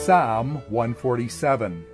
Psalm 147.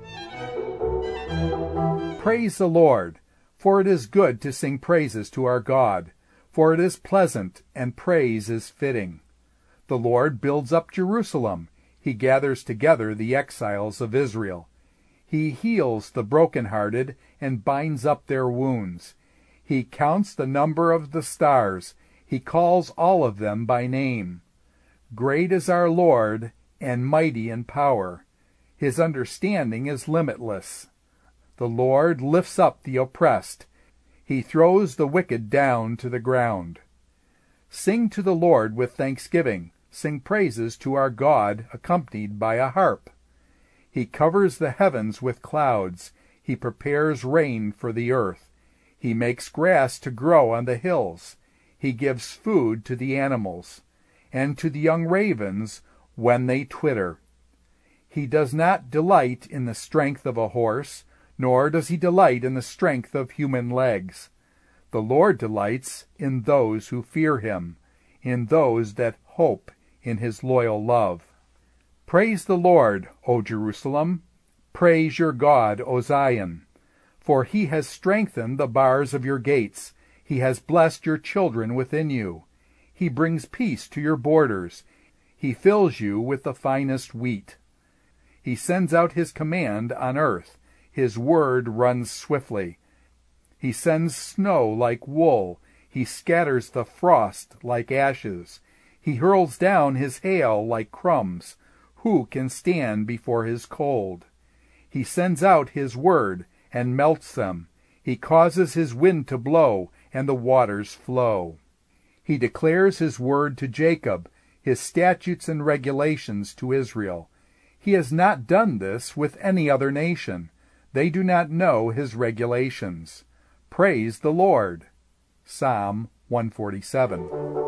Praise the Lord, for it is good to sing praises to our God, for it is pleasant, and praise is fitting. The Lord builds up Jerusalem. He gathers together the exiles of Israel. He heals the brokenhearted and binds up their wounds. He counts the number of the stars. He calls all of them by name. Great is our Lord, and mighty in power. His understanding is limitless. The Lord lifts up the oppressed. He throws the wicked down to the ground. Sing to the Lord with thanksgiving. Sing praises to our God, accompanied by a harp. He covers the heavens with clouds. He prepares rain for the earth. He makes grass to grow on the hills. He gives food to the animals, and to the young ravens when they twitter. He does not delight in the strength of a horse, nor does he delight in the strength of human legs. The Lord delights in those who fear him, in those that hope in his loyal love. Praise the Lord, O Jerusalem. Praise your God, O Zion. For he has strengthened the bars of your gates. He has blessed your children within you. He brings peace to your borders. He fills you with the finest wheat. He sends out his command on earth. His word runs swiftly. He sends snow like wool. He scatters the frost like ashes. He hurls down his hail like crumbs. Who can stand before his cold? He sends out his word and melts them. He causes his wind to blow, and the waters flow. He declares his word to Jacob, his statutes and regulations to Israel. He has not done this with any other nation. They do not know his regulations. Praise the Lord. Psalm 147.